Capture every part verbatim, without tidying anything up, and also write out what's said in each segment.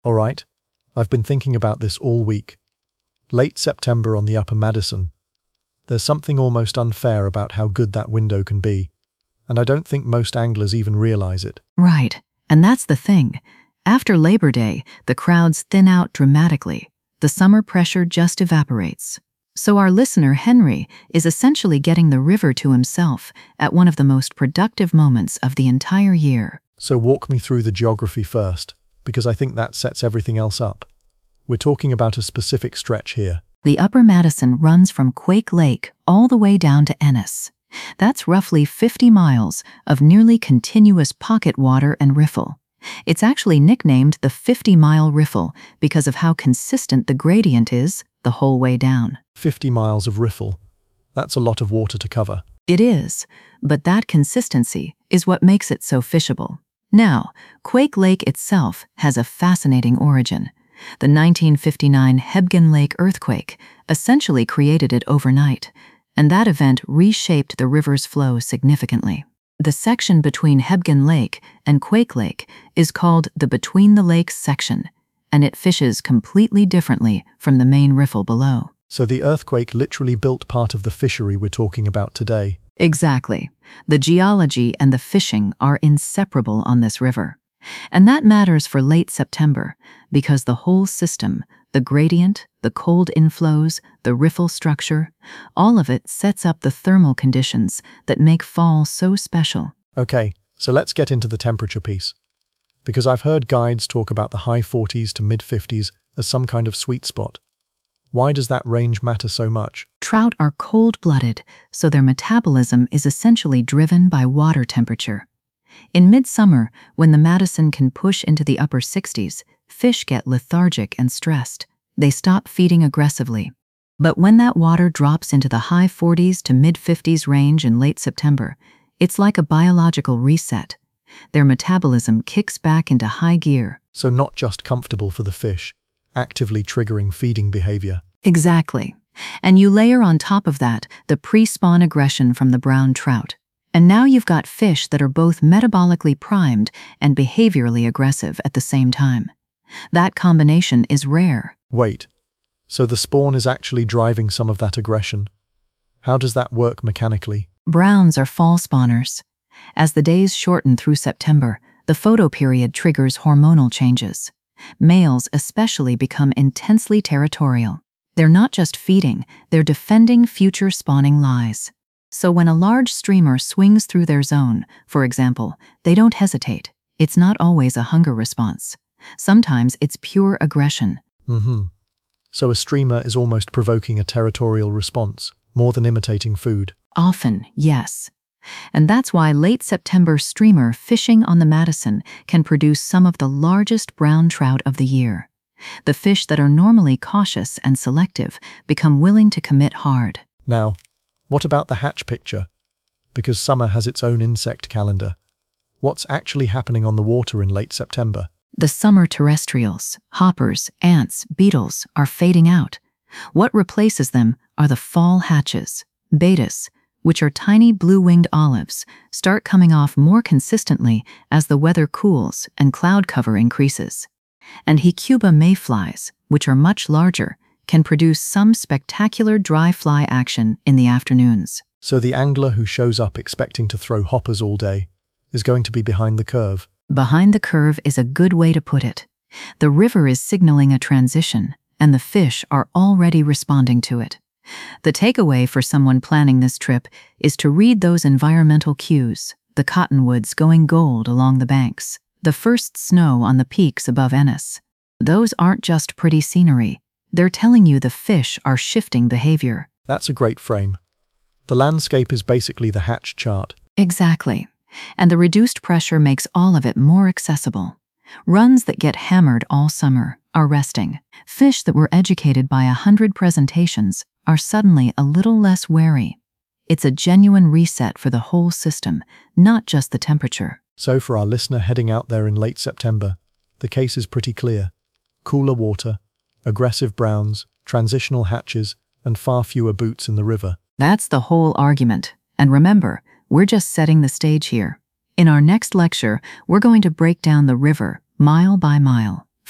All right, I've been thinking about this all week. Late September on the Upper Madison. There's something almost unfair about how good that window can be, and I don't think most anglers even realize it. Right, and that's the thing. After Labor Day, the crowds thin out dramatically. The summer pressure just evaporates. So our listener, Henry, is essentially getting the river to himself at one of the most productive moments of the entire year. So walk me through the geography first, because I think that sets everything else up. We're talking about a specific stretch here. The Upper Madison runs from Quake Lake all the way down to Ennis. That's roughly fifty miles of nearly continuous pocket water and riffle. It's actually nicknamed the fifty-mile riffle because of how consistent the gradient is the whole way down. fifty miles of riffle. That's a lot of water to cover. It is, but that consistency is what makes it so fishable. Now, Quake Lake itself has a fascinating origin. The nineteen fifty-nine Hebgen Lake earthquake essentially created it overnight, and that event reshaped the river's flow significantly. The section between Hebgen Lake and Quake Lake is called the Between the Lakes section, and it fishes completely differently from the main riffle below. So the earthquake literally built part of the fishery we're talking about today. Exactly. The geology and the fishing are inseparable on this river. And that matters for late September because the whole system, the gradient, the cold inflows, the riffle structure, all of it sets up the thermal conditions that make fall so special. Okay, so let's get into the temperature piece. Because I've heard guides talk about the high forties to mid fifties as some kind of sweet spot. Why does that range matter so much? Trout are cold-blooded, so their metabolism is essentially driven by water temperature. In midsummer, when the Madison can push into the upper sixties, fish get lethargic and stressed. They stop feeding aggressively. But when that water drops into the high forties to mid fifties range in late September, it's like a biological reset. Their metabolism kicks back into high gear. So not just comfortable for the fish, actively triggering feeding behavior. Exactly. And you layer on top of that the pre-spawn aggression from the brown trout. And now you've got fish that are both metabolically primed and behaviorally aggressive at the same time. That combination is rare. Wait, so the spawn is actually driving some of that aggression? How does that work mechanically? Browns are fall spawners. As the days shorten through September, the photoperiod triggers hormonal changes. Males especially become intensely territorial. They're not just feeding, they're defending future spawning lies. So when a large streamer swings through their zone, for example, they don't hesitate. It's not always a hunger response. Sometimes it's pure aggression. Mm-hmm. So a streamer is almost provoking a territorial response, more than imitating food. Often, yes. And that's why late September streamer fishing on the Madison can produce some of the largest brown trout of the year. The fish that are normally cautious and selective become willing to commit hard. Now, what about the hatch picture? Because summer has its own insect calendar. What's actually happening on the water in late September? The summer terrestrials, hoppers, ants, beetles are fading out. What replaces them are the fall hatches. Betas, which are tiny blue-winged olives, start coming off more consistently as the weather cools and cloud cover increases. And Hecuba mayflies, which are much larger, can produce some spectacular dry fly action in the afternoons. So the angler who shows up expecting to throw hoppers all day is going to be behind the curve. Behind the curve is a good way to put it. The river is signaling a transition, and the fish are already responding to it. The takeaway for someone planning this trip is to read those environmental cues, the cottonwoods going gold along the banks, the first snow on the peaks above Ennis. Those aren't just pretty scenery. They're telling you the fish are shifting behavior. That's a great frame. The landscape is basically the hatch chart. Exactly. And the reduced pressure makes all of it more accessible. Runs that get hammered all summer are resting. Fish that were educated by a hundred presentations are suddenly a little less wary. It's a genuine reset for the whole system, not just the temperature. So for our listener heading out there in late September, the case is pretty clear. Cooler water, aggressive browns, transitional hatches, and far fewer boots in the river. That's the whole argument. And remember, we're just setting the stage here. In our next lecture, we're going to break down the river, mile by mile,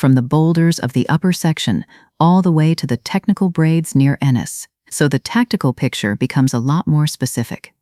from the boulders of the upper section all the way to the technical braids near Ennis, so the tactical picture becomes a lot more specific.